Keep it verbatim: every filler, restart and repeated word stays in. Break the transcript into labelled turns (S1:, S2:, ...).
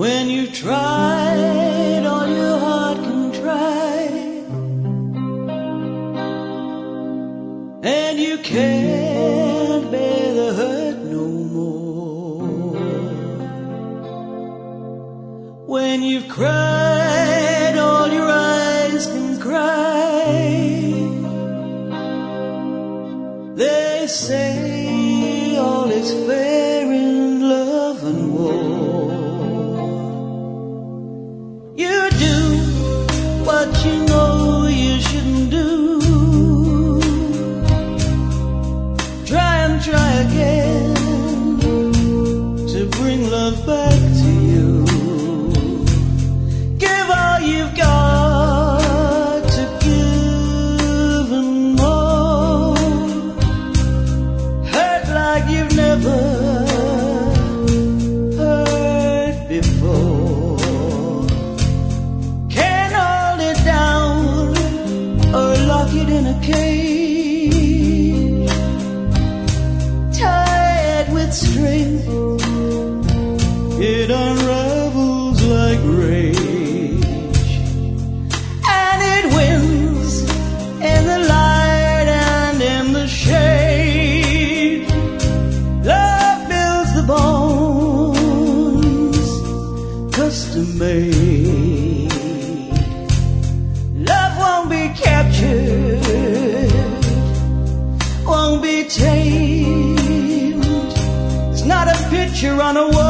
S1: When you've tried all your heart can try, and you can't bear the hurt no more. When you've cried all your eyes can cry, they say all is fair in love and war. You do what you know you shouldn't do. Try and try again to bring love back to you. Give all you've got to give and more. Hurt like you've never hurt before. Can't hold it down or lock it in a cage. Tied with strength, it unravels like rage, and it wins in the light and in the shade. Love builds the bones, custom made. Love won't be captured, won't be tamed. It's not a picture on a wall.